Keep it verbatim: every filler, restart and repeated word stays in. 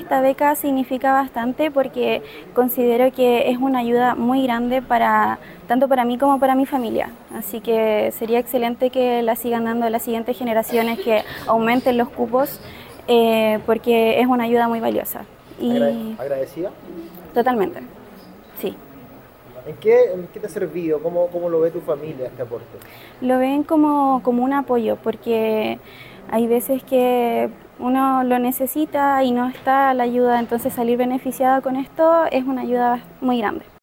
esta beca significa bastante porque considero que es una ayuda muy grande para tanto para mí como para mi familia. Así que sería excelente que la sigan dando a las siguientes generaciones, que aumenten los cupos, eh, porque es una ayuda muy valiosa. Agrade- Y ¿Agradecida? totalmente, sí. ¿En qué, en qué te ha servido? ¿Cómo, cómo lo ve tu familia este aporte? Lo ven como, como un apoyo, porque hay veces que uno lo necesita y no está la ayuda, entonces salir beneficiada con esto es una ayuda muy grande.